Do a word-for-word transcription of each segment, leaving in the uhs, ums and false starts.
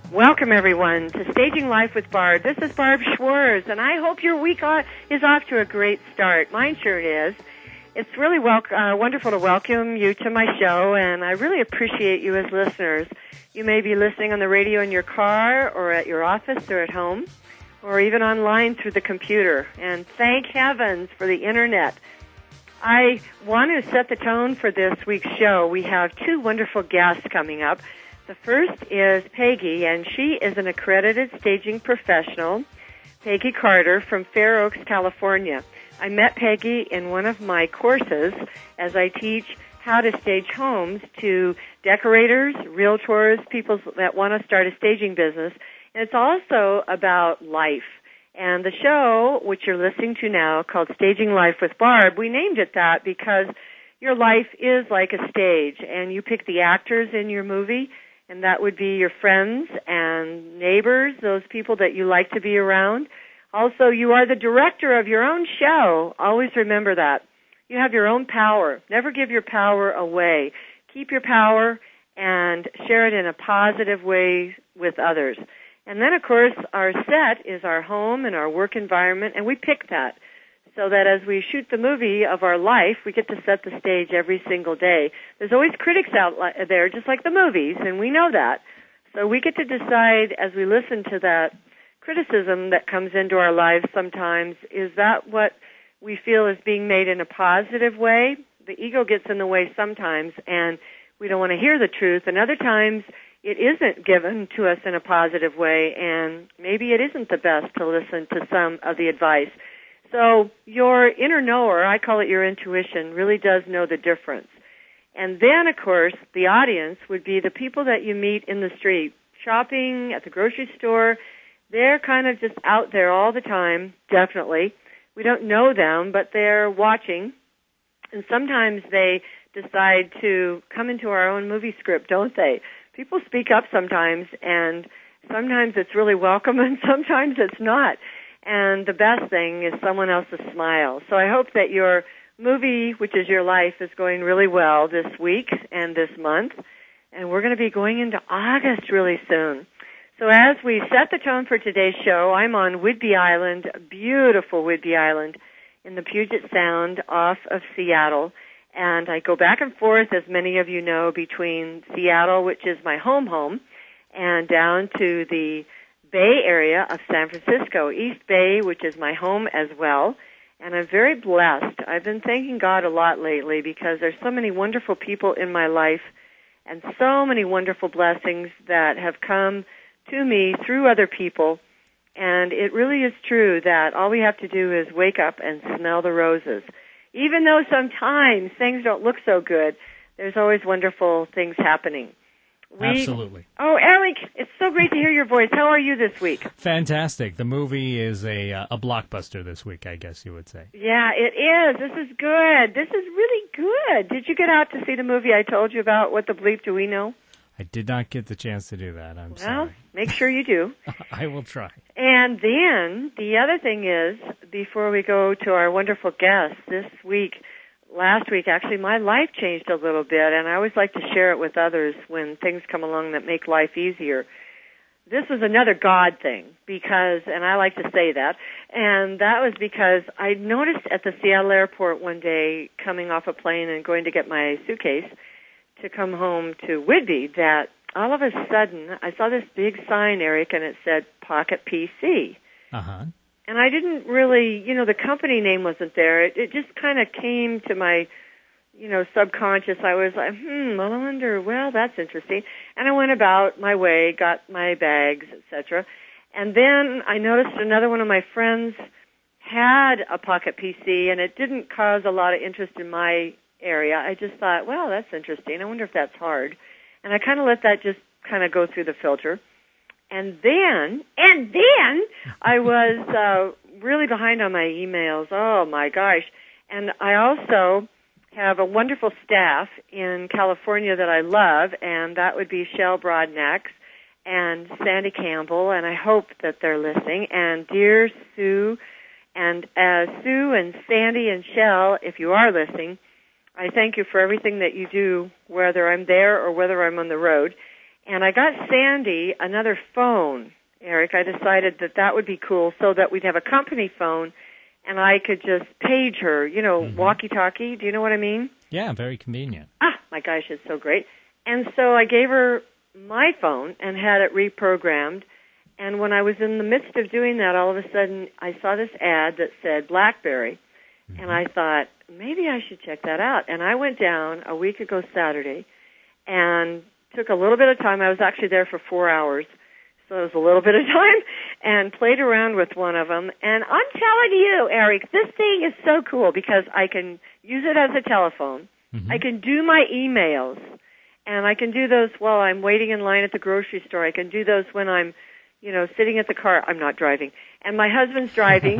Welcome, everyone, to Staging Life with Barb. This is Barb Schwartz, and I hope your week is off to a great start. Mine sure is. It's really wel- uh, wonderful to welcome you to my show, and I really appreciate you as listeners. You may be listening on the radio in your car, or at your office, or at home, or even online through the computer. And thank heavens for the Internet. I want to set the tone for this week's show. We have two wonderful guests coming up. The first is Peggy, and she is an accredited staging professional, Peggy Carter from Fair Oaks, California. I met Peggy in one of my courses as I teach how to stage homes to decorators, realtors, people that want to start a staging business. And it's also about life. And the show, which you're listening to now, called Staging Life with Barb, we named it that because your life is like a stage, and you pick the actors in your movie, and that would be your friends and neighbors, those people that you like to be around. Also, you are the director of your own show. Always remember that. You have your own power. Never give your power away. Keep your power and share it in a positive way with others. And then, of course, our set is our home and our work environment, and we pick that so that as we shoot the movie of our life, we get to set the stage every single day. There's always critics out there, just like the movies, and we know that. So we get to decide as we listen to that criticism that comes into our lives sometimes, is that what we feel is being made in a positive way? The ego gets in the way sometimes, and we don't want to hear the truth. And other times, it isn't given to us in a positive way, and maybe it isn't the best to listen to some of the advice. So your inner knower, I call it your intuition, really does know the difference. And then, of course, the audience would be the people that you meet in the street, shopping, at the grocery store. They're kind of just out there all the time, definitely. We don't know them, but they're watching. And sometimes they decide to come into our own movie script, don't they? People speak up sometimes, and sometimes it's really welcome, and sometimes it's not. And the best thing is someone else's smile. So I hope that your movie, which is your life, is going really well this week and this month. And we're going to be going into August really soon. So as we set the tone for today's show, I'm on Whidbey Island, beautiful Whidbey Island, in the Puget Sound off of Seattle. And I go back and forth, as many of you know, between Seattle, which is my home home, and down to the Bay Area of San Francisco, East Bay, which is my home as well. And I'm very blessed. I've been thanking God a lot lately because there's so many wonderful people in my life and so many wonderful blessings that have come to me through other people. And it really is true that all we have to do is wake up and smell the roses. Even though sometimes things don't look so good, there's always wonderful things happening. We, Absolutely. Oh, Eric, it's so great to hear your voice. How are you this week? Fantastic. The movie is a uh, a blockbuster this week, I guess you would say. Yeah, it is. This is good. This is really good. Did you get out to see the movie I told you about? What the bleep do we know? I did not get the chance to do that. I'm well, sorry. Well, make sure you do. I will try. And then the other thing is, before we go to our wonderful guest this week, last week, actually, my life changed a little bit, and I always like to share it with others when things come along that make life easier. This was another God thing, because, and I like to say that, and that was because I noticed at the Seattle airport one day, coming off a plane and going to get my suitcase to come home to Whidbey, that all of a sudden, I saw this big sign, Eric, and it said Pocket P C. Uh-huh. And I didn't really, you know, the company name wasn't there. It, it just kind of came to my, you know, subconscious. I was like, hmm, I wonder, well, that's interesting. And I went about my way, got my bags, et cetera. And then I noticed another one of my friends had a Pocket P C, and it didn't cause a lot of interest in my area. I just thought, well, that's interesting. I wonder if that's hard. And I kind of let that just kind of go through the filter. And then, and then, I was uh, really behind on my emails. Oh, my gosh. And I also have a wonderful staff in California that I love, and that would be Shell Broadnax and Sandy Campbell, and I hope that they're listening. And dear Sue, and uh, Sue and Sandy and Shell, if you are listening, I thank you for everything that you do, whether I'm there or whether I'm on the road. And I got Sandy another phone, Eric. I decided that that would be cool so that we'd have a company phone and I could just page her, you know, mm-hmm. walkie-talkie. Do you know what I mean? Yeah, very convenient. Ah, my gosh, it's so great. And so I gave her my phone and had it reprogrammed. And when I was in the midst of doing that, all of a sudden I saw this ad that said BlackBerry. Mm-hmm. And I thought, maybe I should check that out. And I went down a week ago Saturday and took a little bit of time. I was actually there for four hours. So it was a little bit of time, and played around with one of them. And I'm telling you, Eric, this thing is so cool because I can use it as a telephone. Mm-hmm. I can do my emails, and I can do those while I'm waiting in line at the grocery store. I can do those when I'm, you know, sitting at the car. I'm not driving, and my husband's driving.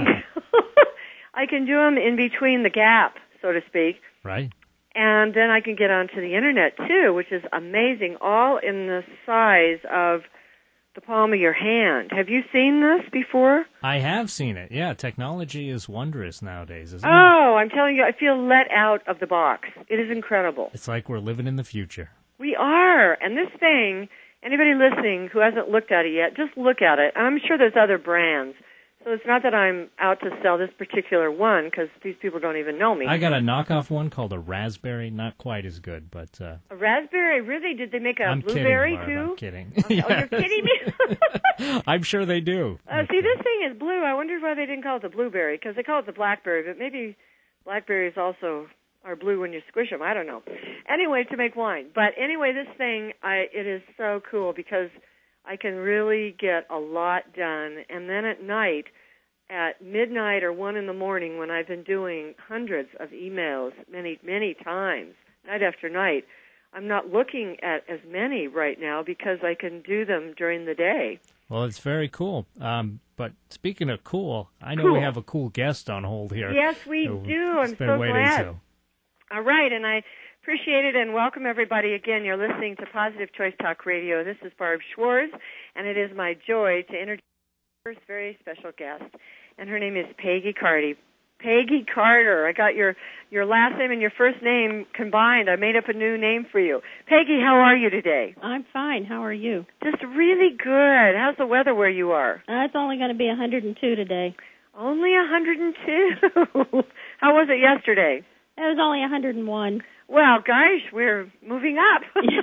I can do them in between the gap, so to speak. Right. And then I can get onto the Internet, too, which is amazing, all in the size of the palm of your hand. Have you seen this before? I have seen it. Yeah, technology is wondrous nowadays, isn't oh, it? Oh, I'm telling you, I feel let out of the box. It is incredible. It's like we're living in the future. We are. And this thing, anybody listening who hasn't looked at it yet, just look at it. I'm sure there's other brands. So it's not that I'm out to sell this particular one, because these people don't even know me. I got a knockoff one called a Raspberry. Not quite as good, but... Uh, a Raspberry? Really? Did they make a I'm blueberry, kidding, too? I'm kidding. Oh, yeah. Oh, you're kidding me? I'm sure they do. Uh, see, this thing is blue. I wonder why they didn't call it the blueberry, because they call it the blackberry, but maybe blackberries also are blue when you squish them. I don't know. Anyway, to make wine. But anyway, this thing, I it is so cool, because I can really get a lot done. And then at night... at midnight or one in the morning, when I've been doing hundreds of emails many, many times, night after night, I'm not looking at as many right now because I can do them during the day. Well, it's very cool. Um, but speaking of cool, I know cool. we have a cool guest on hold here. Yes, we so do. I'm so glad. So. All right, and I appreciate it and welcome everybody again. You're listening to Positive Choice Talk Radio. This is Barb Schwartz, and it is my joy to introduce first very special guest, and her name is Peggy Carty. Peggy Carter. I got your, your last name and your first name combined. I made up a new name for you. Peggy, how are you today? I'm fine. How are you? Just really good. How's the weather where you are? Uh, it's only going to be one hundred two today. Only one hundred two? How was it yesterday? It was only one hundred one. Well, gosh, we're moving up.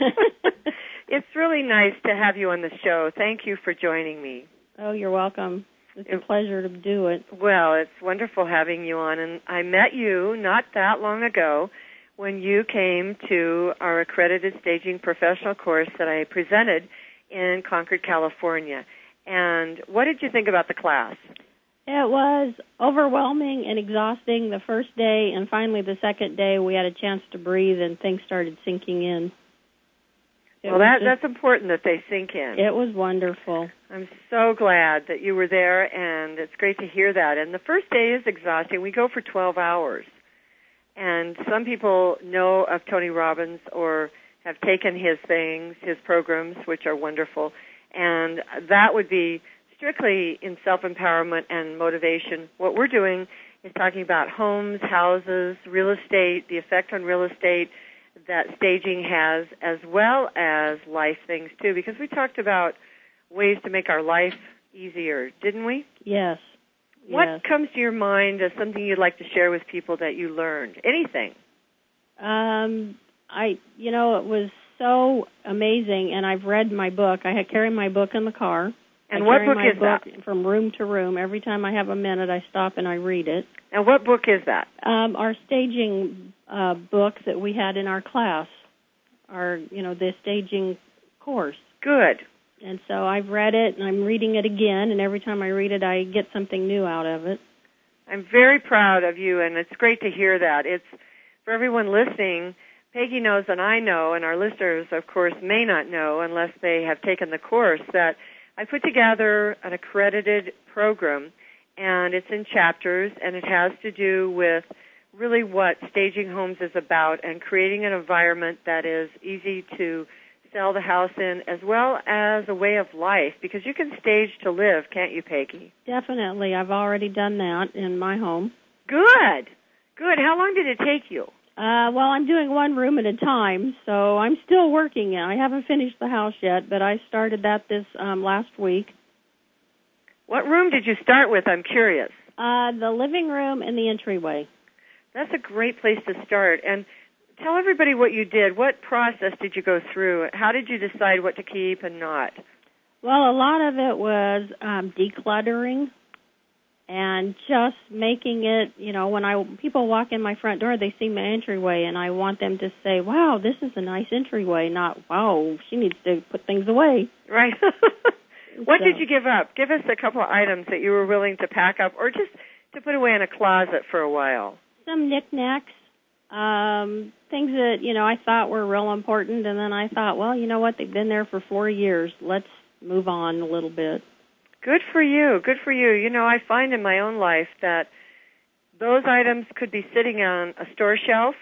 It's really nice to have you on the show. Thank you for joining me. Oh, you're welcome. It's a pleasure to do it. Well, it's wonderful having you on. And I met you not that long ago when you came to our accredited staging professional course that I presented in Concord, California. And what did you think about the class? It was overwhelming and exhausting the first day, and finally the second day we had a chance to breathe and things started sinking in. It well, that, just, that's important that they sink in. It was wonderful. I'm so glad that you were there, and it's great to hear that. And the first day is exhausting. We go for twelve hours. And some people know of Tony Robbins or have taken his things, his programs, which are wonderful. And that would be strictly in self-empowerment and motivation. What we're doing is talking about homes, houses, real estate, the effect on real estate that staging has, as well as life things, too, because we talked about ways to make our life easier, didn't we? Yes. What yes. comes to your mind as something you'd like to share with people that you learned? Anything? Um, I, you know, it was so amazing, and I've read my book. I carry my book in the car. And I what carry book my is book that? From room to room. Every time I have a minute, I stop and I read it. And what book is that? Um, our staging uh, book that we had in our class, our, you know, the staging course. Good. And so I've read it, and I'm reading it again, and every time I read it, I get something new out of it. I'm very proud of you, and it's great to hear that. It's, for everyone listening, Peggy knows and I know, and our listeners, of course, may not know unless they have taken the course, that I put together an accredited program, and it's in chapters, and it has to do with really what staging homes is about and creating an environment that is easy to sell the house in, as well as a way of life, because you can stage to live, can't you, Peggy? Definitely. I've already done that in my home. Good. Good. How long did it take you? Uh, well, I'm doing one room at a time, so I'm still working it. I haven't finished the house yet, but I started that this um, last week. What room did you start with? I'm curious. Uh, the living room and the entryway. That's a great place to start. And tell everybody what you did. What process did you go through? How did you decide what to keep and not? Well, a lot of it was um, decluttering and just making it, you know, when I people walk in my front door, they see my entryway, and I want them to say, wow, this is a nice entryway, not, wow, she needs to put things away. Right. What So- did you give up? Give us a couple of items that you were willing to pack up or just to put away in a closet for a while. Some knickknacks, um, things that, you know, I thought were real important, and then I thought, well, you know what, they've been there for four years. Let's move on a little bit. Good for you. Good for you. You know, I find in my own life that those items could be sitting on a store shelf,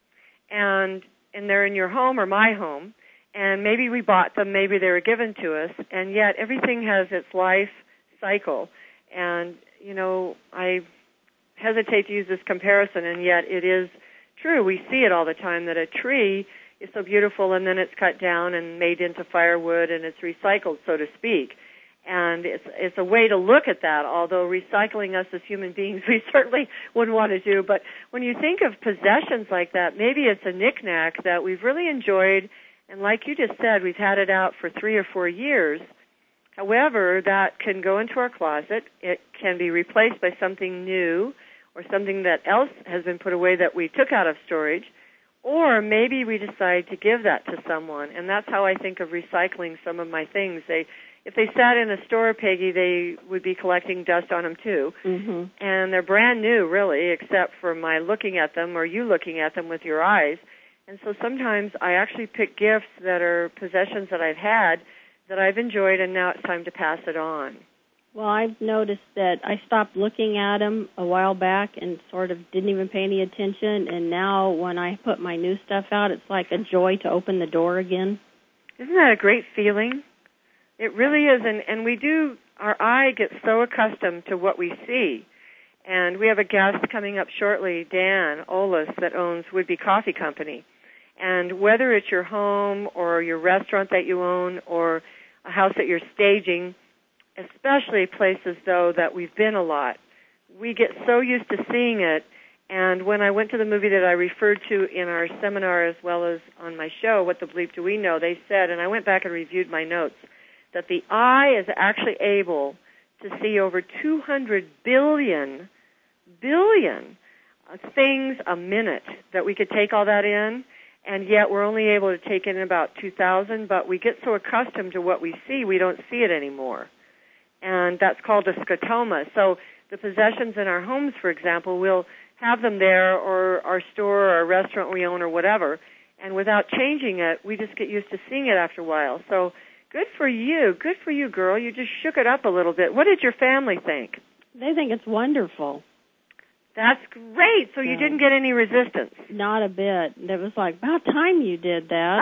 and and they're in your home or my home, and maybe we bought them, maybe they were given to us, and yet everything has its life cycle. And, you know, I hesitate to use this comparison, and yet it is true. We see it all the time that a tree is so beautiful, and then it's cut down and made into firewood, and it's recycled, so to speak. And it's it's a way to look at that, although recycling us as human beings we certainly wouldn't want to do. But when you think of possessions like that, maybe it's a knickknack that we've really enjoyed, and like you just said, we've had it out for three or four years. However, that can go into our closet. It can be replaced by something new or something that else has been put away that we took out of storage. Or maybe we decide to give that to someone, and that's how I think of recycling some of my things. They If they sat in a store, Peggy, they would be collecting dust on them too. Mm-hmm. And they're brand new, really, except for my looking at them or you looking at them with your eyes. And so sometimes I actually pick gifts that are possessions that I've had that I've enjoyed, and now it's time to pass it on. Well, I've noticed that I stopped looking at them a while back and sort of didn't even pay any attention, and now when I put my new stuff out, it's like a joy to open the door again. Isn't that a great feeling? It really is, and, and we do, our eye gets so accustomed to what we see. And we have a guest coming up shortly, Dan Olis, that owns Woodby Coffee Company. And whether it's your home or your restaurant that you own or a house that you're staging, especially places, though, that we've been a lot, we get so used to seeing it. And when I went to the movie that I referred to in our seminar as well as on my show, What the Bleep Do We Know, they said, and I went back and reviewed my notes, that the eye is actually able to see over two hundred billion, billion things a minute, that we could take all that in, and yet we're only able to take in about two thousand, but we get so accustomed to what we see, we don't see it anymore. And that's called a scotoma. So the possessions in our homes, for example, we'll have them there, or our store or our restaurant we own or whatever, and without changing it, we just get used to seeing it after a while. So good for you. Good for you, girl. You just shook it up a little bit. What did your family think? They think it's wonderful. That's great. So you Yeah. didn't get any resistance? Not a bit. It was like, about time you did that.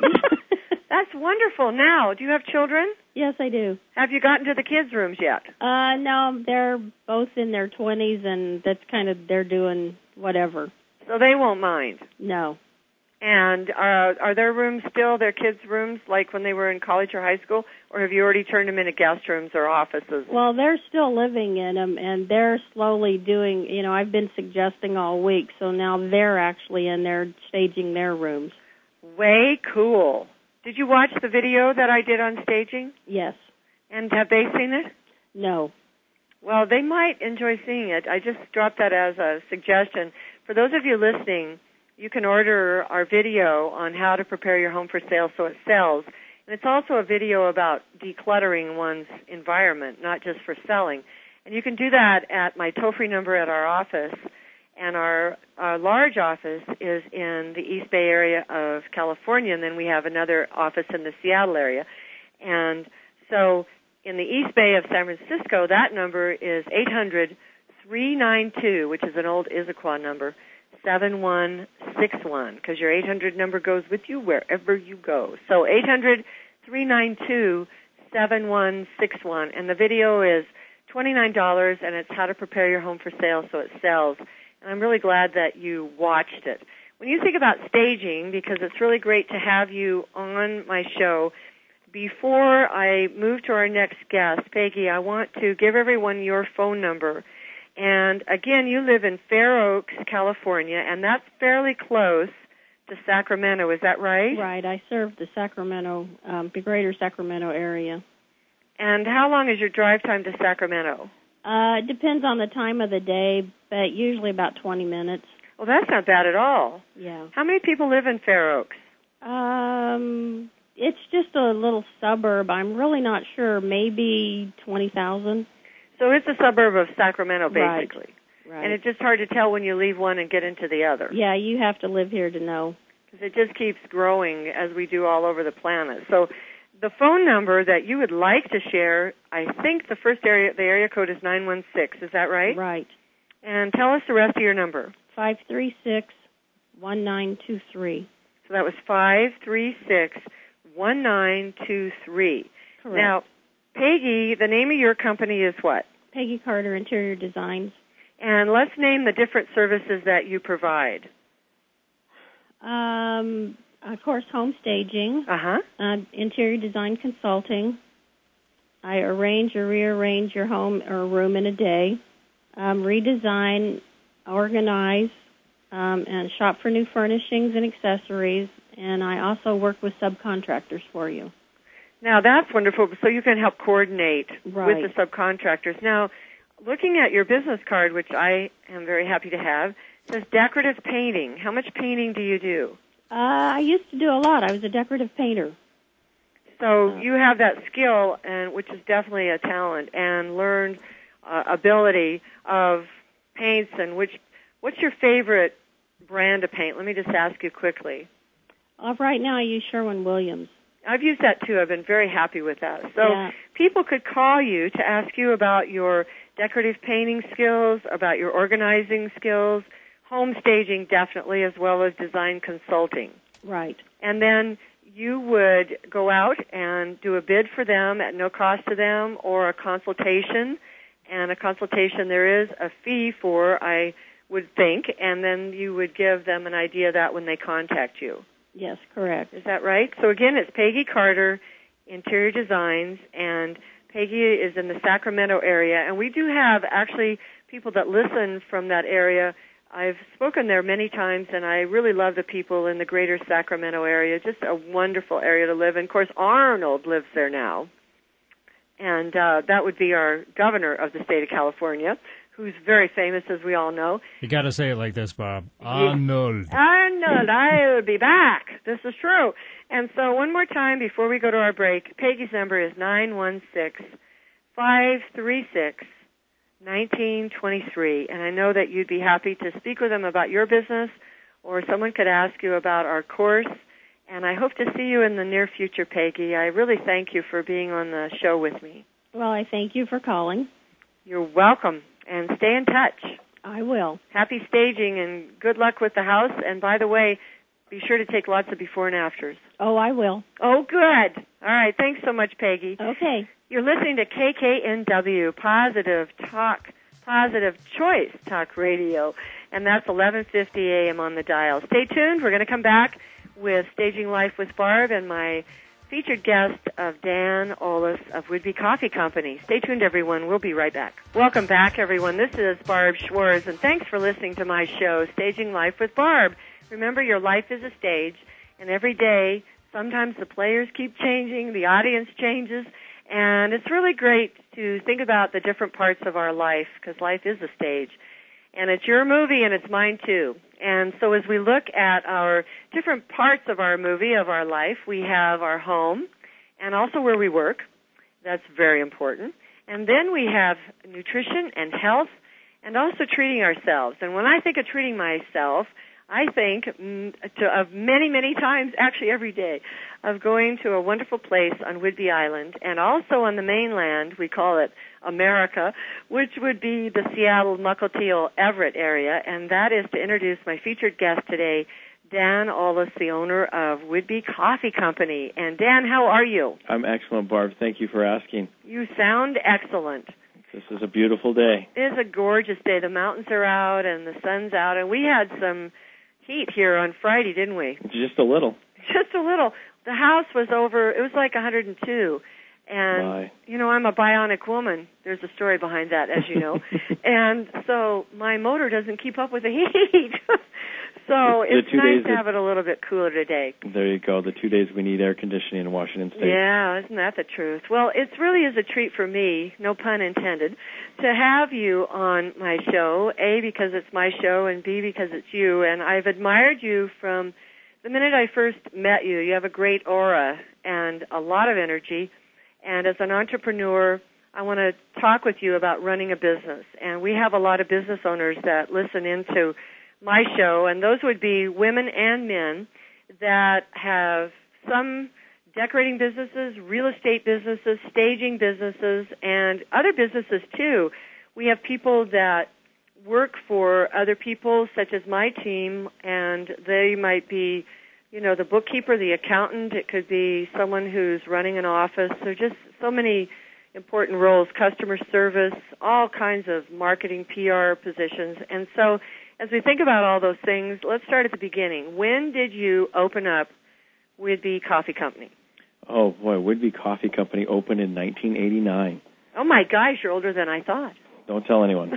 That's wonderful. Now, do you have children? Yes, I do. Have you gotten to the kids' rooms yet? Uh, no, they're both in their twenties, and that's kind of, they're doing whatever. So they won't mind. No. And uh, are their rooms still their kids' rooms like when they were in college or high school, or have you already turned them into guest rooms or offices? Well, they're still living in them, and they're slowly doing, you know, I've been suggesting all week, so now they're actually in there staging their rooms. Way cool. Did you watch the video that I did on staging? Yes. And have they seen it? No. Well, they might enjoy seeing it. I just dropped that as a suggestion. For those of you listening, you can order our video on how to prepare your home for sale so it sells. And it's also a video about decluttering one's environment, not just for selling. And you can do that at my toll-free number at our office. And our, our large office is in the East Bay area of California, and then we have another office in the Seattle area. And so in the East Bay of San Francisco, that number is eight hundred, three nine two, which is an old Issaquah number, seven one six one, because your eight hundred number goes with you wherever you go. So eight hundred, three nine two, seven one six one. And the video is twenty-nine dollars, and it's how to prepare your home for sale so it sells. And I'm really glad that you watched it. when you think about staging, because it's really great to have you on my show, before I move to our next guest, Peggy, I want to give everyone your phone number. And again, you live in Fair Oaks, California, and that's fairly close to Sacramento. Is that right? Right. I serve the Sacramento, um, the greater Sacramento area. And how long is your drive time to Sacramento? Uh, it depends on the time of the day, but usually about twenty minutes. Well, that's not bad at all. Yeah. How many people live in Fair Oaks? Um, it's just a little suburb. I'm really not sure. Maybe twenty thousand. So it's a suburb of Sacramento, basically. Right. Right. And it's just hard to tell when you leave one and get into the other. Yeah, you have to live here to know. Because it just keeps growing as we do all over the planet. So the phone number that you would like to share, I think the first area, the area code is nine one six. Is that right? Right. And tell us the rest of your number. five three six, one nine two three. So that was five three six, one nine two three. Correct. Now, Peggy, the name of your company is what? Peggy Carter Interior Designs. And let's name the different services that you provide. Um, of course, home staging, Uh-huh. uh, interior design consulting. I arrange or rearrange your home or room in a day, um, redesign, organize, um, and shop for new furnishings and accessories. And I also work with subcontractors for you. Now, that's wonderful. So you can help coordinate Right. with the subcontractors. Now, looking at your business card, which I am very happy to have, says decorative painting. How much painting do you do? Uh, I used to do a lot. I was a decorative painter. So Uh, you have that skill, and which is definitely a talent, and learned uh, ability of paints. And which, what's your favorite brand of paint? Let me just ask you quickly. Uh, right now, I use Sherwin-Williams. I've used that too. I've been very happy with that. So Yeah. people could call you to ask you about your decorative painting skills, about your organizing skills, home staging definitely, as well as design consulting. Right. And then you would go out and do a bid for them at no cost to them, or a consultation. And a consultation there is a fee for, I would think, and then you would give them an idea of that when they contact you. Yes, correct. Is that right? So again, it's Peggy Carter Interior Designs, and Peggy is in the Sacramento area. And we do have actually people that listen from that area. I've spoken there many times, and I really love the people in the greater Sacramento area. Just a wonderful area to live in. Of course, Arnold lives there now, and uh, that would be our governor of the state of California, who's very famous, as we all know. You got to say it like this, Bob. Arnold. Arnold, I will be back. This is true. And so one more time before we go to our break, Peggy's number is nine one six, five three six, one nine two three. And I know that you'd be happy to speak with them about your business, or someone could ask you about our course. And I hope to see you in the near future, Peggy. I really thank you for being on the show with me. Well, I thank you for calling. You're welcome. And stay in touch. I will. Happy staging and good luck with the house. And by the way, be sure to take lots of before and afters. Oh, I will. Oh, good. All right. Thanks so much, Peggy. Okay. You're listening to K K N W, Positive Talk, Positive Choice Talk Radio, and that's eleven fifty a.m. on the dial. Stay tuned. We're going to come back with Staging Life with Barb and my featured guest of Dan Ollis of Woodby Coffee Company. Stay tuned, everyone. We'll be right back. Welcome back, everyone. This is Barb Schwartz, and thanks for listening to my show, Staging Life with Barb. Remember, your life is a stage, and every day, sometimes the players keep changing, the audience changes, and it's really great to think about the different parts of our life, because life is a stage. And it's your movie, and it's mine, too. And so as we look at our different parts of our movie, of our life, we have our home and also where we work. That's very important. And then we have nutrition and health and also treating ourselves. And when I think of treating myself, I think mm, to, of many, many times, actually every day, of going to a wonderful place on Whidbey Island, and also on the mainland, we call it America, which would be the Seattle, Mukilteo, Everett area, and that is to introduce my featured guest today, Dan Ollis, the owner of Woodby Coffee Company. And Dan, how are you? I'm excellent, Barb. Thank you for asking. You sound excellent. This is a beautiful day. It is a gorgeous day. The mountains are out and the sun's out, and we had some heat here on Friday, didn't we? Just a little. Just a little. The house was over, it was like one hundred two. And, My. you know, I'm a bionic woman. There's a story behind that, as you know. And so my motor doesn't keep up with the heat. So The it's two nice days to that- have it a little bit cooler today. There you go. The two days we need air conditioning in Washington State. Yeah, isn't that the truth? Well, it really is a treat for me, no pun intended, to have you on my show, A, because it's my show, and B, because it's you. And I've admired you from the minute I first met you. You have a great aura and a lot of energy. And as an entrepreneur, I want to talk with you about running a business. And we have a lot of business owners that listen into my show, and those would be women and men that have some decorating businesses, real estate businesses, staging businesses, and other businesses too. We have people that work for other people, such as my team, and they might be, you know, the bookkeeper, the accountant. It could be someone who's running an office. There are just so many important roles, customer service, all kinds of marketing, P R positions. And so as we think about all those things, let's start at the beginning. When did you open up Whidbey Coffee Company? Oh, boy, Whidbey Coffee Company opened in nineteen eighty-nine. Oh, my gosh, you're older than I thought. Don't tell anyone.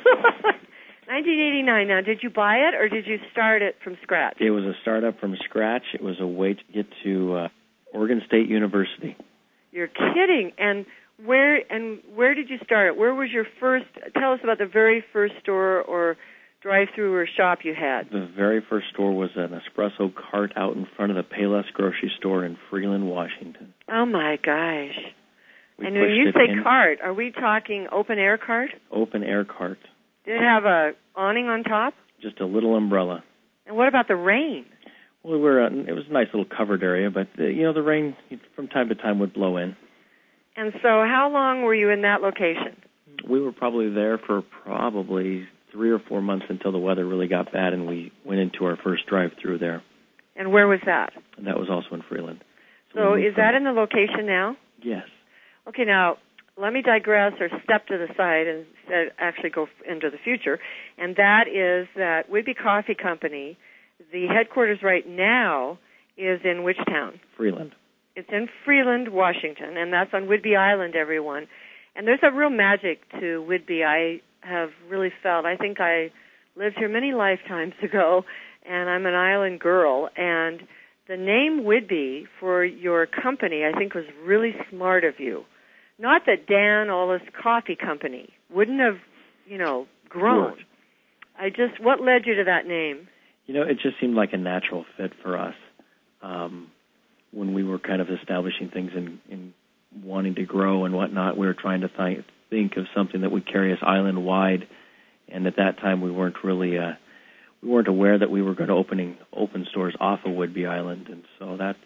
nineteen eighty-nine. Now, did you buy it or did you start it from scratch? It was a startup from scratch. It was a way to get to uh, Oregon State University. You're kidding. And where and where did you start it? Where was your first, tell us about the very first store or drive-through or shop you had. The very first store was an espresso cart out in front of the Payless grocery store in Freeland, Washington. Oh, my gosh. We and when you pushed it say in- cart, are we talking open-air cart? Open air cart. Did it have a awning on top? Just a little umbrella. And what about the rain? Well, we were, uh, it was a nice little covered area, but, uh, you know, the rain from time to time would blow in. And so how long were you in that location? We were probably there for probably three or four months until the weather really got bad, and we went into our first drive-through there. And where was that? And that was also in Freeland. So we moved is that from- in the location now? Yes. Okay, now, let me digress or step to the side and uh, actually go f- into the future. And that is that Whidbey Coffee Company, the headquarters right now is in which town? Freeland. It's in Freeland, Washington, and that's on Whidbey Island, everyone. And there's a real magic to Whidbey I have really felt. I think I lived here many lifetimes ago, and I'm an island girl. And the name Whidbey for your company, I think, was really smart of you. Not that Dan Ollis Coffee Company wouldn't have, you know, grown. Worked. I just, what led you to that name? You know, it just seemed like a natural fit for us. Um, when we were kind of establishing things and, and wanting to grow and whatnot, we were trying to th- think of something that would carry us island-wide. And at that time, we weren't really, uh, we weren't aware that we were going to opening open stores off of Whidbey Island. And so that's,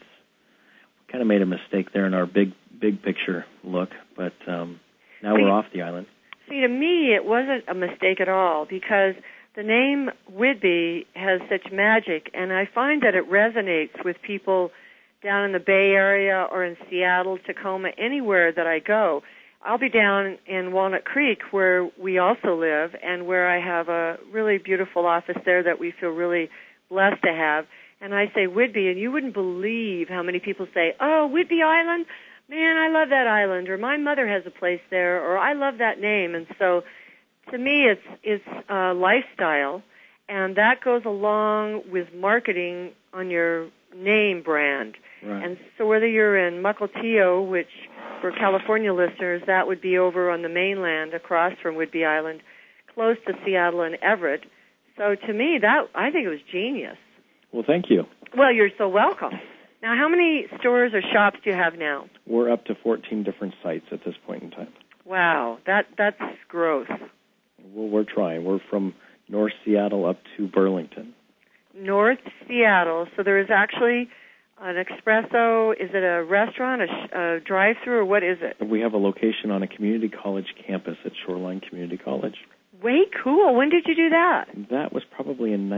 we kind of made a mistake there in our big, big picture look. But um, now See- we're off the island. See, to me, it wasn't a mistake at all because the name Whidbey has such magic, and I find that it resonates with people down in the Bay Area or in Seattle, Tacoma, anywhere that I go. I'll be down in Walnut Creek where we also live and where I have a really beautiful office there that we feel really blessed to have. And I say Whidbey, and you wouldn't believe how many people say, oh, Whidbey Island? Man, I love that island, or my mother has a place there, or I love that name. And so to me, it's it's uh, lifestyle, and that goes along with marketing on your name brand. Right. And so whether you're in Mukilteo, which for California listeners, that would be over on the mainland across from Whidbey Island, close to Seattle and Everett. So to me, that I think it was genius. Well, thank you. Well, you're so welcome. Now, how many stores or shops do you have now? We're up to fourteen different sites at this point in time. Wow, that that's growth. Well, we're trying. We're from North Seattle up to Burlington. North Seattle. So there is actually an espresso. Is it a restaurant, a, sh- a drive-through, or what is it? We have a location on a community college campus at Shoreline Community College. Way cool. When did you do that? That was probably in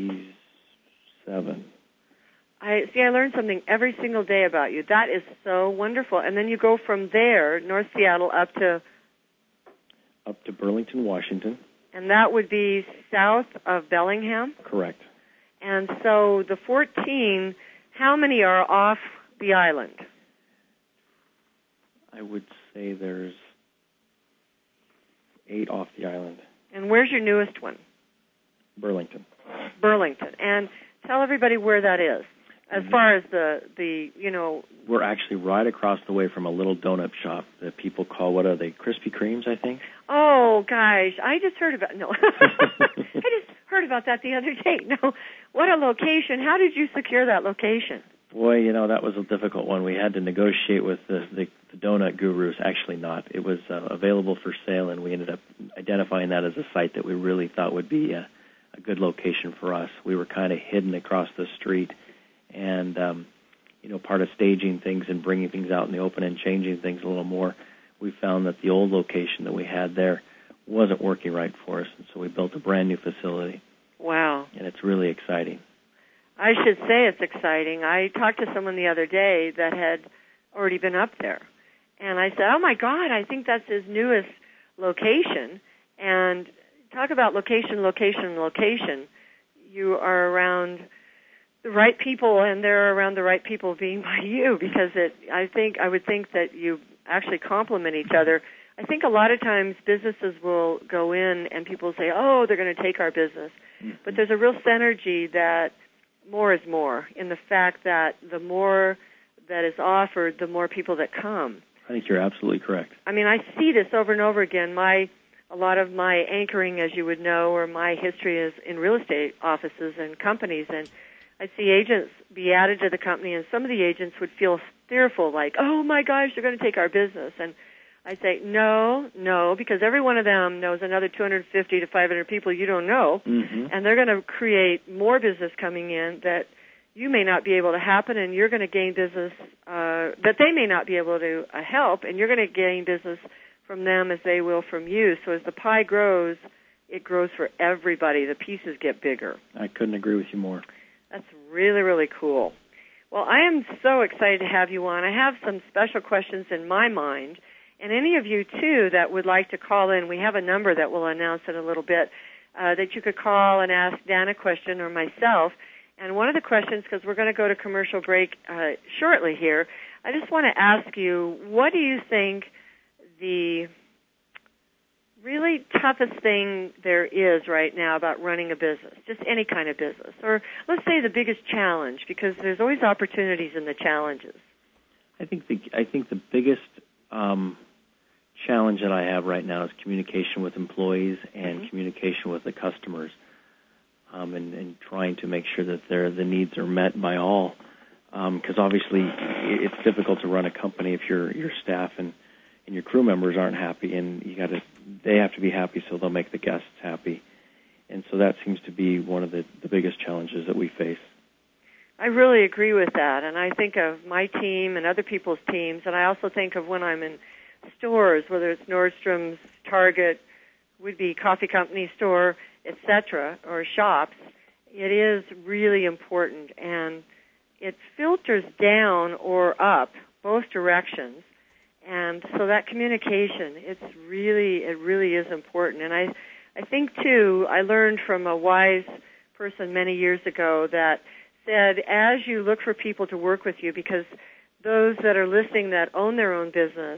ninety-seven. I see. I learned something every single day about you. That is so wonderful. And then you go from there, North Seattle, up to, Up to Burlington, Washington. and that would be south of Bellingham. Correct. And so the fourteen, how many are off the island? I would say there's eight off the island. And where's your newest one? Burlington. Burlington. And tell everybody where that is, as far as the, the you know... We're actually right across the way from a little donut shop that people call, what are they, Krispy Kremes, I think? Oh, gosh, I just heard about... No, I just heard about that the other day. No, what a location. How did you secure that location? Boy, you know, that was a difficult one. We had to negotiate with the, the, the donut gurus. Actually not. It was uh, available for sale, and we ended up identifying that as a site that we really thought would be a, a good location for us. We were kind of hidden across the street, and, um, you know, part of staging things and bringing things out in the open and changing things a little more, we found that the old location that we had there wasn't working right for us, and so we built a brand-new facility. Wow. And it's really exciting. I should say it's exciting. I talked to someone the other day that had already been up there. And I said, oh, my God, I think that's his newest location. And talk about location, location, location. You are around the right people, and they're around the right people being by you, because it. I think I would think that you actually complement each other. I think a lot of times businesses will go in and people say, oh, they're going to take our business. Mm-hmm. But there's a real synergy that more is more, in the fact that the more that is offered, the more people that come. I think you're absolutely correct. I mean, I see this over and over again. My a lot of my anchoring, as you would know, or my history is in real estate offices and companies, and I see agents be added to the company, and some of the agents would feel fearful, like, oh my gosh, they're going to take our business. And I say, no, no, because every one of them knows another two hundred fifty to five hundred people you don't know, mm-hmm. and they're going to create more business coming in that you may not be able to happen, and you're going to gain business uh, that they may not be able to uh, help, and you're going to gain business from them as they will from you. So as the pie grows, it grows for everybody. The pieces get bigger. I couldn't agree with you more. That's really, really cool. Well, I am so excited to have you on. I have some special questions in my mind. And any of you, too, that would like to call in, we have a number that we'll announce in a little bit, uh, that you could call and ask Dan a question or myself. And one of the questions, because we're going to go to commercial break uh, shortly here, I just want to ask you, what do you think the really toughest thing there is right now about running a business, just any kind of business? Or let's say the biggest challenge, because there's always opportunities in the challenges. I think the, I think the biggest... Um challenge that I have right now is communication with employees and mm-hmm. communication with the customers, um, and, and trying to make sure that their the needs are met by all. Because um, obviously, it's difficult to run a company if your your staff and, and your crew members aren't happy, and you got to they have to be happy so they'll make the guests happy. And so that seems to be one of the, the biggest challenges that we face. I really agree with that, and I think of my team and other people's teams, and I also think of when I'm in stores, whether it's Nordstrom's, Target, would-be coffee company store, et cetera, or shops. It is really important, and it filters down or up, both directions. And so that communication, it's really, it really is important. And I, I think, too, I learned from a wise person many years ago that said, as you look for people to work with you, because those that are listening that own their own business,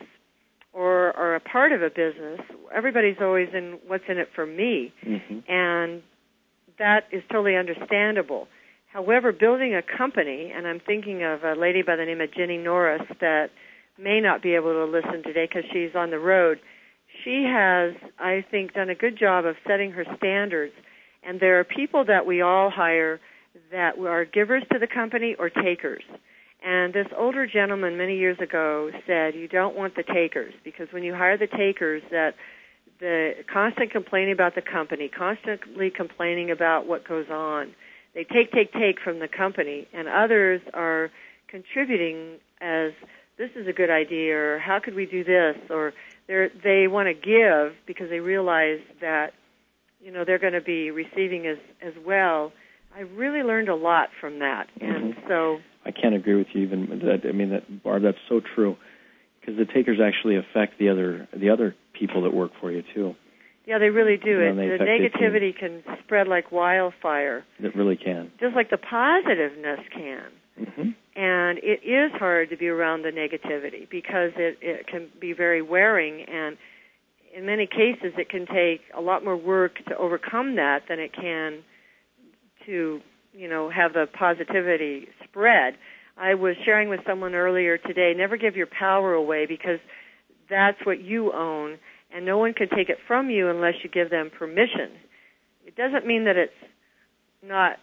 or are a part of a business, everybody's always in what's in it for me, mm-hmm. and that is totally understandable. However, building a company, and I'm thinking of a lady by the name of Jenny Norris that may not be able to listen today because she's on the road. She has, I think, done a good job of setting her standards, and there are people that we all hire that are givers to the company or takers. And this older gentleman many years ago said, you don't want the takers, because when you hire the takers, that the constant complaining about the company, constantly complaining about what goes on, they take, take, take from the company, and others are contributing as this is a good idea, or how could we do this, or they're, they want to give because they realize that, you know, they're going to be receiving as, as well. I really learned a lot from that, and mm-hmm. so... I can't agree with you even that. I mean, that Barb, that's so true, because the takers actually affect the other the other people that work for you too. Yeah, they really do. You It, know, they the affect their negativity can spread like wildfire, It really can. just like the positiveness can. Mm-hmm. And it is hard to be around the negativity because it, it can be very wearing, and in many cases it can take a lot more work to overcome that than it can to, you know, have the positivity spread. I was sharing with someone earlier today, never give your power away because that's what you own, and no one can take it from you unless you give them permission. It doesn't mean that it's not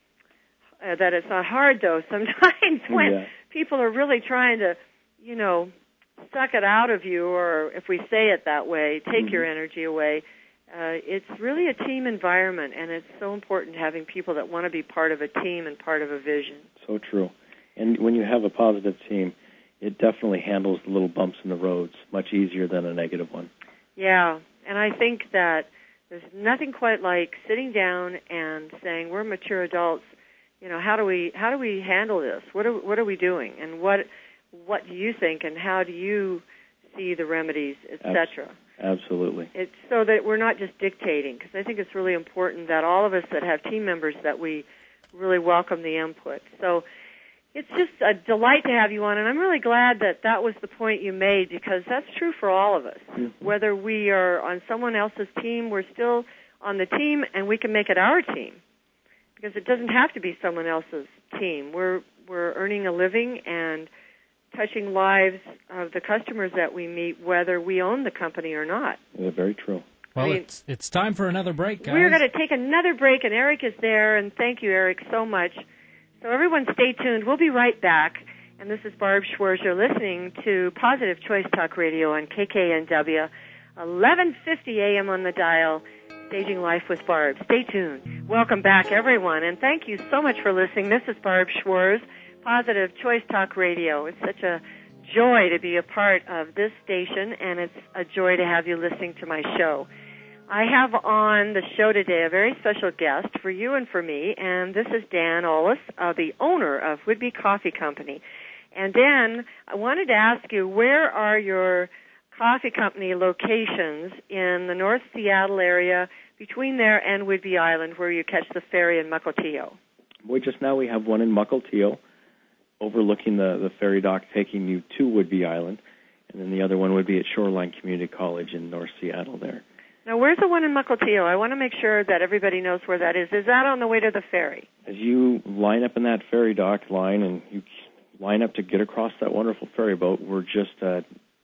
uh, that it's not hard, though. Sometimes when Yeah. people are really trying to, you know, suck it out of you, or if we say it that way, take Mm-hmm. your energy away, uh, it's really a team environment, and it's so important having people that want to be part of a team and part of a vision. So true. And when you have a positive team, it definitely handles the little bumps in the roads much easier than a negative one. Yeah, and I think that there's nothing quite like sitting down and saying, we're mature adults, you know, how do we how do we handle this? What are what are we doing? And what what do you think, and how do you see the remedies, et cetera? Absolutely. It's so that we're not just dictating, because I think it's really important that all of us that have team members, that we really welcome the input. So it's just a delight to have you on, and I'm really glad that that was the point you made, because that's true for all of us. Mm-hmm. Whether we are on someone else's team, we're still on the team, and we can make it our team, because it doesn't have to be someone else's team. We're we're earning a living and touching lives of the customers that we meet, whether we own the company or not. Yeah, very true. Well, I mean, it's it's time for another break, guys. We're going to take another break, and Eric is there, and thank you, Eric, so much. So everyone stay tuned. We'll be right back. And this is Barb Schwarz. You're listening to Positive Choice Talk Radio on K K N W, eleven fifty a.m. on the dial, Staging Life with Barb. Stay tuned. Welcome back, everyone, and thank you so much for listening. This is Barb Schwarz, Positive Choice Talk Radio. It's such a joy to be a part of this station, and it's a joy to have you listening to my show. I have on the show today a very special guest for you and for me, and this is Dan Ollis, uh, the owner of Whidbey Coffee Company. And Dan, I wanted to ask you, where are your coffee company locations in the North Seattle area, between there and Whidbey Island, where you catch the ferry in Mukilteo? Boy, just now we have one in Mukilteo, overlooking the, the ferry dock, taking you to Whidbey Island, and then the other one would be at Shoreline Community College in North Seattle there. Now, where's the one in Mukilteo? I want to make sure that everybody knows where that is. Is that on the way to the ferry? As you line up in that ferry dock line and you line up to get across that wonderful ferry boat, we're just, uh,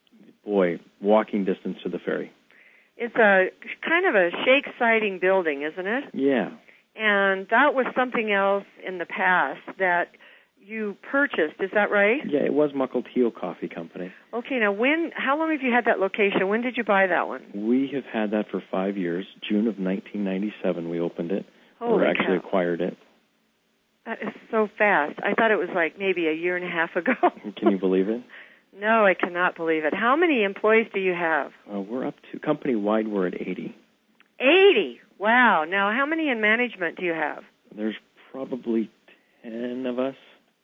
boy, walking distance to the ferry. It's a kind of a shake-siding building, isn't it? Yeah. And that was something else in the past that you purchased, is that right? Yeah, it was Mukilteo Coffee Company. Okay, now when, how long have you had that location? When did you buy that one? We have had that for five years. June of nineteen ninety-seven we opened it. Holy or actually cow. acquired it. That is so fast. I thought it was like maybe a year and a half ago. Can you believe it? No, I cannot believe it. How many employees do you have? Uh, we're up to, company-wide, we're at eighty. eighty. Wow. Now, how many in management do you have? There's probably ten of us.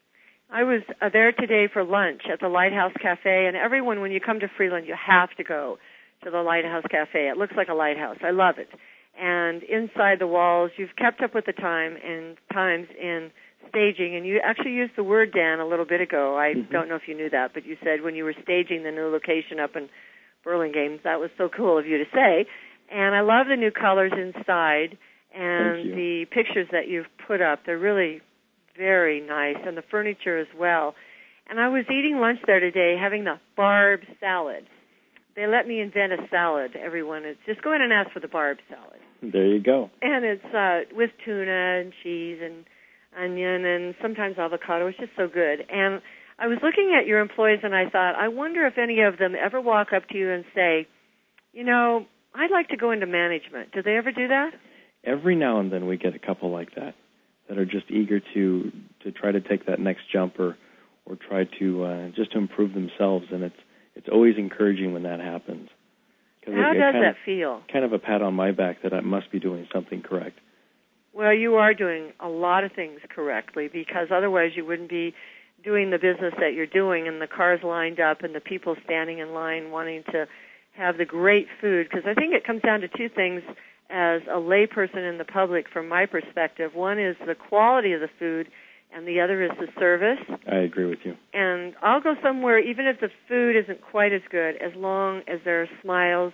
I was uh, there today for lunch at the Lighthouse Cafe, and everyone, when you come to Freeland, you have to go to the Lighthouse Cafe. It looks like a lighthouse. I love it. And inside the walls, you've kept up with the time and times in staging, and you actually used the word, Dan, a little bit ago. I mm-hmm. don't know if you knew that, but you said when you were staging the new location up in Burlingame, that was so cool of you to say. And I love the new colors inside and the pictures that you've put up. They're really very nice, and the furniture as well. And I was eating lunch there today, having the Barb salad. They let me invent a salad, everyone. It's just go in and ask for the Barb salad. There you go. And it's uh, with tuna and cheese and onion and sometimes avocado. It's just so good. And I was looking at your employees, and I thought, I wonder if any of them ever walk up to you and say, you know, I'd like to go into management. Do they ever do that? Every now and then we get a couple like that, that are just eager to, to try to take that next jump or, or try to uh, just to improve themselves, and it's it's always encouraging when that happens. How it, it does kind that of, feel? Kind of a pat on my back that I must be doing something correct. Well, you are doing a lot of things correctly, because otherwise you wouldn't be doing the business that you're doing, and the cars lined up and the people standing in line wanting to have the great food, because I think it comes down to two things as a layperson in the public from my perspective. One is the quality of the food, and the other is the service. I agree with you. And I'll go somewhere, even if the food isn't quite as good, as long as there are smiles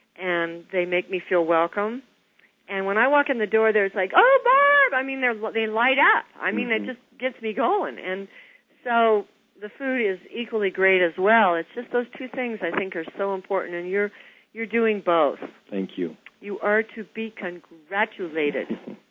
and they make me feel welcome. And when I walk in the door, there's like, oh, Barb! I mean, they're, they light up. I mean, mm-hmm. it just gets me going. And so the food is equally great as well. It's just those two things I think are so important, and you're you're doing both. Thank you. You are to be congratulated.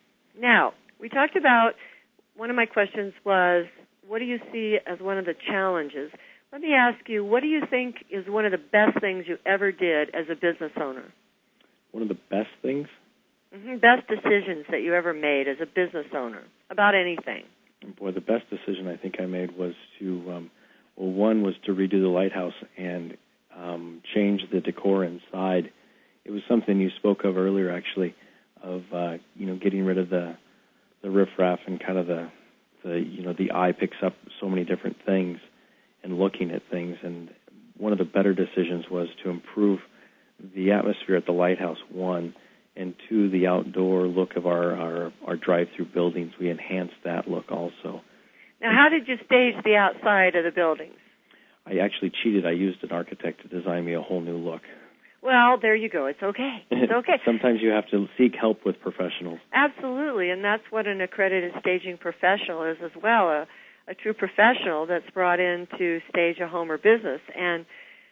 Now, we talked about, one of my questions was, what do you see as one of the challenges? Let me ask you, what do you think is one of the best things you ever did as a business owner? One of the best things? Mm-hmm. Best decisions that you ever made as a business owner about anything. Boy, the best decision I think I made was to, um, well, one was to redo the lighthouse and um, change the decor inside. It was something you spoke of earlier, actually, of uh, you know getting rid of the the riffraff and kind of the the you know the eye picks up so many different things and looking at things. And one of the better decisions was to improve the atmosphere at the lighthouse. One. And two, the outdoor look of our, our, our drive-through buildings. We enhanced that look also. Now, how did you stage the outside of the buildings? I actually cheated. I used an architect to design me a whole new look. Well, there you go. It's okay. It's okay. Sometimes you have to seek help with professionals. Absolutely, and that's what an accredited staging professional is as well, a, a true professional that's brought in to stage a home or business. And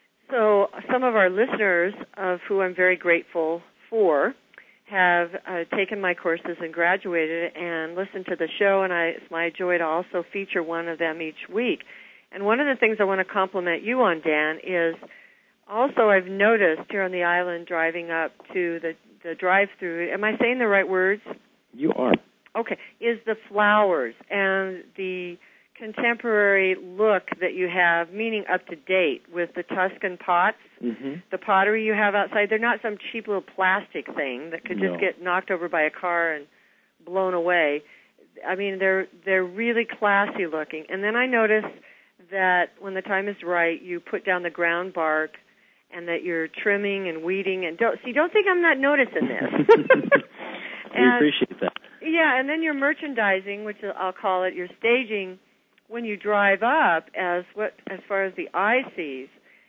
so some of our listeners, of who I'm very grateful for, have uh, taken my courses and graduated and listened to the show, and I, it's my joy to also feature one of them each week. And one of the things I want to compliment you on, Dan, is also I've noticed here on the island driving up to the, the drive-through, am I saying the right words? You are. Okay, is the flowers and the contemporary look that you have, meaning up to date with the Tuscan pots, mm-hmm. the pottery you have outside. They're not some cheap little plastic thing that could no. just get knocked over by a car and blown away. I mean, they're they're really classy looking. And then I notice that when the time is right, you put down the ground bark and that you're trimming and weeding. And don't see, don't think I'm not noticing this. We appreciate that. Yeah, and then your merchandising, which I'll call it, your staging, when you drive up, as what as far as the eye sees.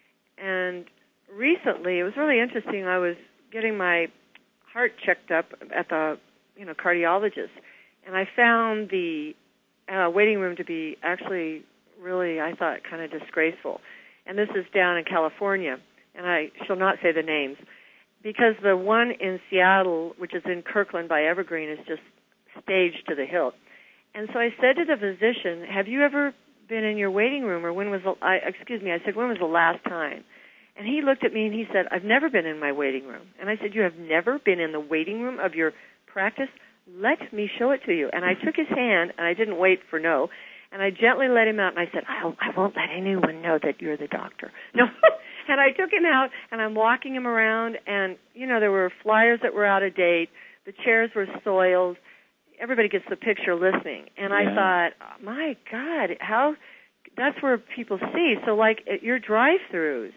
And recently, it was really interesting. I was getting my heart checked up at the you know cardiologist, and I found the uh, waiting room to be actually really, I thought, kind of disgraceful. And this is down in California, and I shall not say the names, because the one in Seattle, which is in Kirkland by Evergreen, is just staged to the hilt. And so I said to the physician, have you ever been in your waiting room, or when was the, I, excuse me, I said, when was the last time? And he looked at me and he said, I've never been in my waiting room. And I said, you have never been in the waiting room of your practice? Let me show it to you. And I took his hand, and I didn't wait for no, and I gently let him out, and I said, I'll, I won't let anyone know that you're the doctor. No. And I took him out, and I'm walking him around, and, you know, there were flyers that were out of date. The chairs were soiled. Everybody gets the picture listening. And I yeah. thought, oh, my God, how, that's where people see. So like at your drive-thrus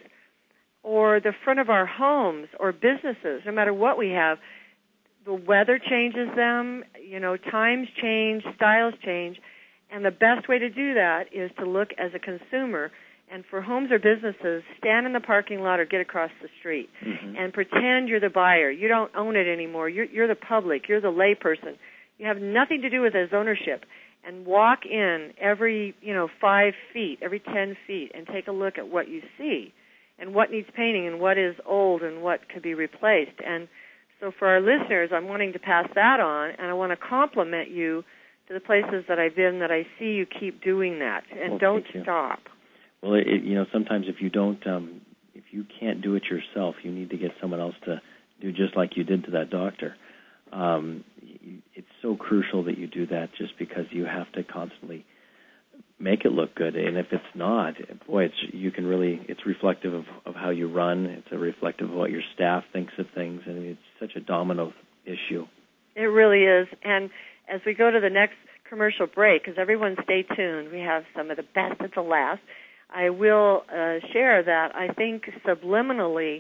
or the front of our homes or businesses, no matter what we have, the weather changes them, you know, times change, styles change. And the best way to do that is to look as a consumer. And for homes or businesses, stand in the parking lot or get across the street mm-hmm. and pretend you're the buyer. You don't own it anymore. You're, you're the public. You're the layperson. You have nothing to do with its ownership. And walk in every, you know, five feet, every ten feet, and take a look at what you see and what needs painting and what is old and what could be replaced. And so for our listeners, I'm wanting to pass that on, and I want to compliment you to the places that I've been that I see you keep doing that. And well, don't stop. Well, it, you know, sometimes if you don't, um, if you can't do it yourself, you need to get someone else to do just like you did to that doctor. Um, it's so crucial that you do that, just because you have to constantly make it look good. And if it's not, boy, it's, you can really, it's reflective of, of how you run. It's a reflective of what your staff thinks of things, and it's such a domino issue. It really is. And as we go to the next commercial break, because everyone stay tuned, we have some of the best at the last, I will uh, share that I think subliminally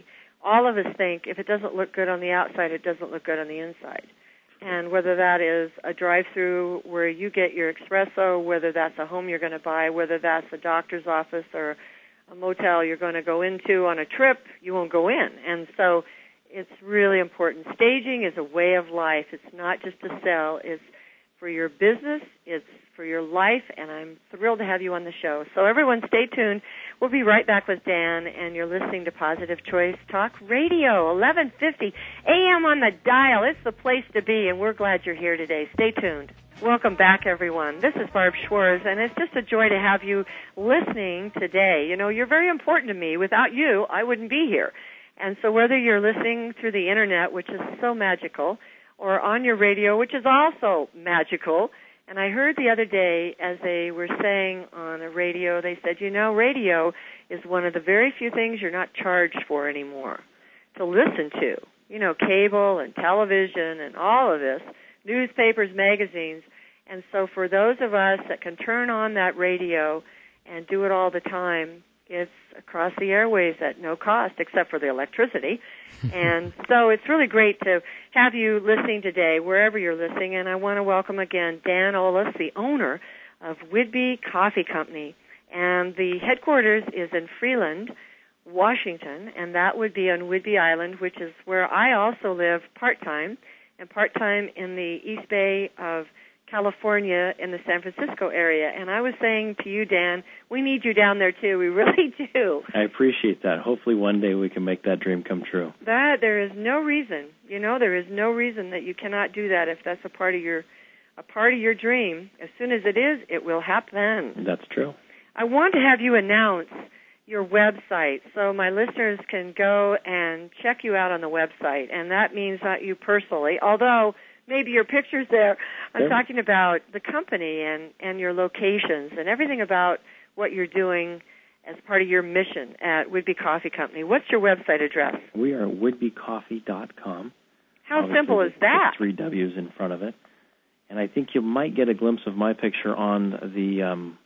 all of us think if it doesn't look good on the outside, it doesn't look good on the inside. And whether that is a drive-through where you get your espresso, whether that's a home you're going to buy, whether that's a doctor's office or a motel you're going to go into on a trip, you won't go in. And so it's really important. Staging is a way of life. It's not just to sell. It's for your business. It's for your life, and I'm thrilled to have you on the show. So everyone stay tuned. We'll be right back with Dan, and you're listening to Positive Choice Talk Radio, eleven fifty A M on the dial. It's the place to be, and we're glad you're here today. Stay tuned. Welcome back, everyone. This is Barb Schwarz, and it's just a joy to have you listening today. You know, you're very important to me. Without you, I wouldn't be here. And so whether you're listening through the Internet, which is so magical, or on your radio, which is also magical. And I heard the other day, as they were saying on a radio, they said, you know, radio is one of the very few things you're not charged for anymore to listen to. You know, cable and television and all of this, newspapers, magazines. And so for those of us that can turn on that radio and do it all the time, it's across the airways at no cost except for the electricity. And so it's really great to have you listening today, wherever you're listening. And I want to welcome again Dan Olis, the owner of Whidbey Coffee Company. And the headquarters is in Freeland, Washington, and that would be on Whidbey Island, which is where I also live part-time, and part-time in the East Bay of California in the San Francisco area. And I was saying to you, Dan, we need you down there too. We really do. I appreciate that. Hopefully one day we can make that dream come true. That there is no reason, you know, there is no reason that you cannot do that if that's a part of your a part of your dream. As soon as it is, it will happen. That's true. I want to have you announce your website so my listeners can go and check you out on the website. And that means not you personally, although maybe your picture's there. I'm yeah. talking about the company and, and your locations and everything about what you're doing as part of your mission at Whidbey Coffee Company. What's your website address? We are whidbey coffee dot com. How Obviously, simple is that? Three W's in front of it. And I think you might get a glimpse of my picture on the um,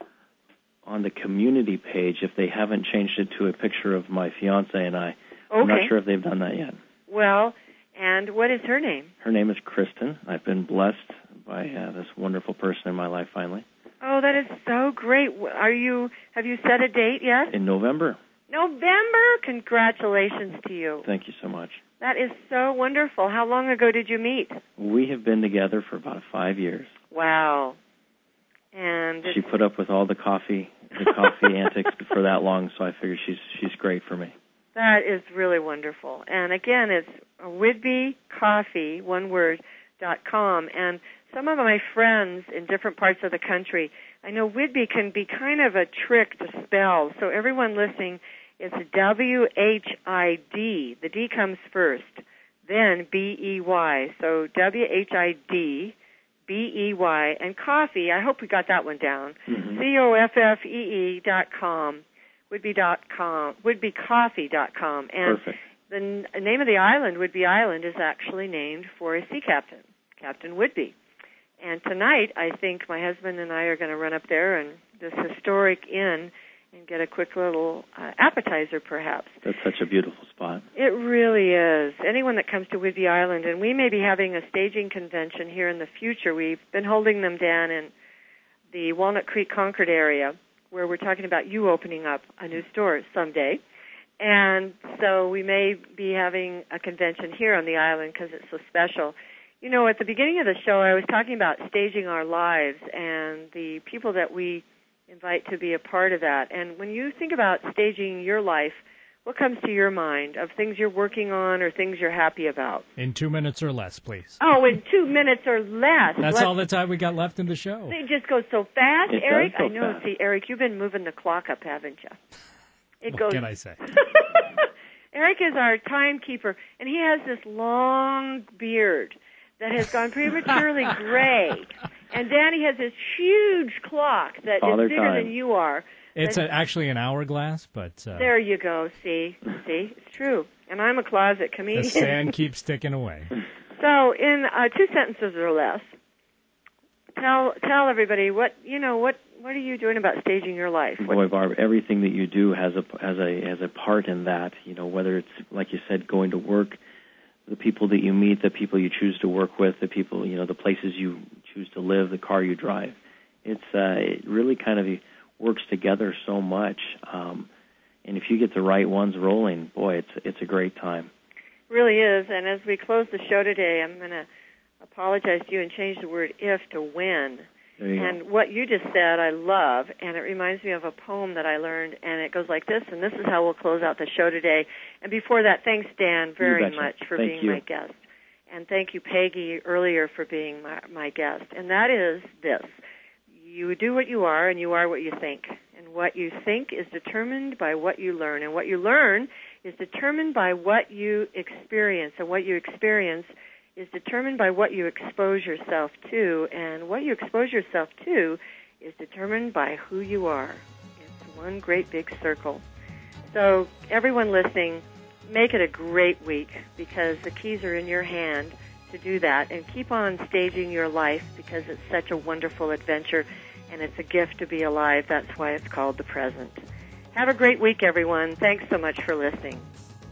on the community page if they haven't changed it to a picture of my fiance and I. Okay. I'm not sure if they've done that yet. Well, and what is her name? Her name is Kristen. I've been blessed by uh, this wonderful person in my life finally. Oh, that is so great. Are you? Have you set a date yet? In November. November? Congratulations to you. Thank you so much. That is so wonderful. How long ago did you meet? We have been together for about five years. Wow. And she put up with all the coffee, the coffee antics for that long, so I figured she's she's great for me. That is really wonderful. And again, it's Whidbey Coffee, one word, dot com. And some of my friends in different parts of the country, I know Whidbey can be kind of a trick to spell. So everyone listening, it's W H I D. The D comes first, then B E Y. So W H I D, B E Y, and coffee, I hope we got that one down, mm-hmm. C O F F E E dot com. Whidbey dot com, whidbey coffee dot com. And Perfect. The n- name of the island, Whidbey Island, is actually named for a sea captain, Captain Whidbey. And tonight, I think my husband and I are going to run up there and this historic inn and get a quick little uh, appetizer, perhaps. That's such a beautiful spot. It really is. Anyone that comes to Whidbey Island, and we may be having a staging convention here in the future. We've been holding them down in the Walnut Creek, Concord area, where we're talking about you opening up a new store someday. And so we may be having a convention here on the island because it's so special. You know, at the beginning of the show, I was talking about staging our lives and the people that we invite to be a part of that. And when you think about staging your life, what comes to your mind of things you're working on or things you're happy about? In two minutes or less, please. Oh, in two minutes or less. That's Let's, all the time we got left in the show. It just goes so fast, It Eric. does go I know. fast. See, Eric, you've been moving the clock up, haven't you? It What goes. can I say? Eric is our timekeeper, and he has this long beard that has gone prematurely gray. And Danny has this huge clock that Father is bigger time. than you are. It's a, actually an hourglass, but uh, There you go. See, see, it's true. And I'm a closet the comedian. sand keeps ticking away. So, in uh, two sentences or less, tell tell everybody what you know. What what are you doing about staging your life? What Boy, Barb, everything that you do has a has a has a part in that. You know, whether it's like you said, going to work, the people that you meet, the people you choose to work with, the people, you know, the places you choose to live, the car you drive. It's uh, it really kind of works together so much. Um, and if you get the right ones rolling, boy, it's it's a great time. It really is. And as we close the show today, I'm going to apologize to you and change the word if to when. And go. what you just said, I love, and it reminds me of a poem that I learned, and it goes like this, and this is how we'll close out the show today. And before that, thanks, Dan, very much for thank being you. my guest. And thank you, Peggy, earlier for being my, my guest. And that is this. You do what you are, and you are what you think. And what you think is determined by what you learn. And what you learn is determined by what you experience. And what you experience is determined by what you expose yourself to, and what you expose yourself to is determined by who you are. It's one great big circle. So everyone listening, make it a great week, because the keys are in your hand to do that, and keep on staging your life, because it's such a wonderful adventure, and it's a gift to be alive. That's why it's called the present. Have a great week, everyone. Thanks so much for listening.